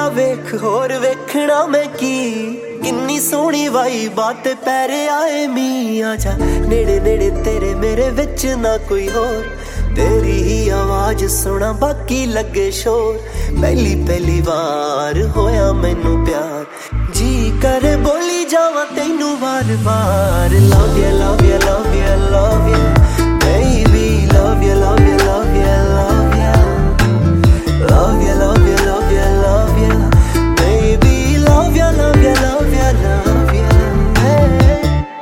वेख होर वेखना मैं की किन्नी सोहनी वाई बात पैरे आए मी आजा नेड़े नेड़े तेरे मेरे विच ना कोई होर तेरी ही आवाज सुना बाकी लगे शोर पहली पहली बार होया मैनू प्यार जी करे बोली जावा तैनू बार बार love you love you love you love you baby love you love you love you love you love you love you love you love you baby love you love you love you love you hey.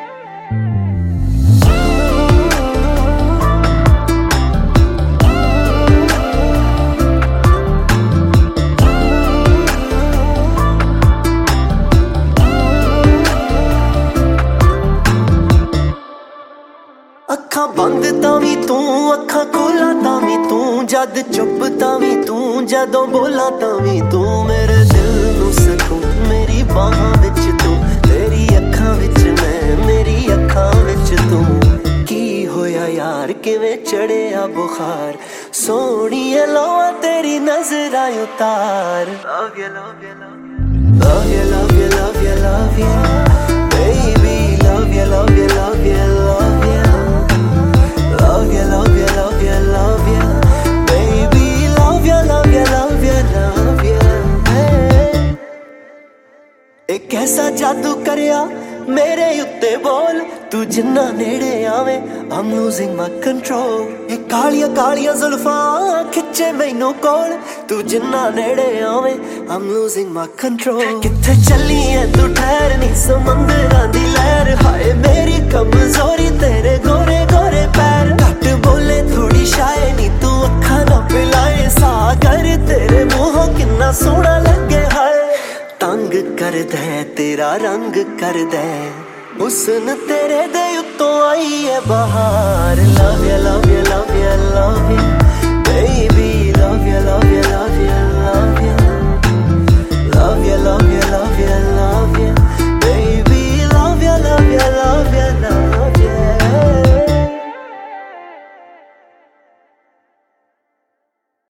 अखां बंद तावी तू अखां खोला तावी तू जद चुप तावी तू जदों बोला तावी तू मेरे दिल नू सकून मेरी बाहां विच तू तेरी अखां विच मैं मेरी अखां विच तू की होया यार किवें चढ़िया बुखार सोहणीए लोआ तेरी नजरां उतार love you love you love you love you love you love you love you baby love you love you love you love you love you love you love you love you baby love you love you love you love you hey. एक ऐसा जादू करिया मेरे उत्ते बोल तू जिन्ना नेड़े आवे I'm losing my control ये कालिया कालिया जुल्फां खिच्चे मैनू कोल तू जिन्ना नेड़े आवे I'm losing my control किथे चली है तू ठहर नी समंदरां दी लहर हाय मेरी कमजोरी तेरे गोरे गोरे पैर घट बोले थोड़ी शायरी तू अखा ना पिलाए सागर तेरे मुंहों किन्ना सोहना लगे हाय तंग कर दे तेरा रंग कर दे हुस्न तेरे दे उत्तों आई है बहार love you love you love you love you baby love you love you love you love you love you love you love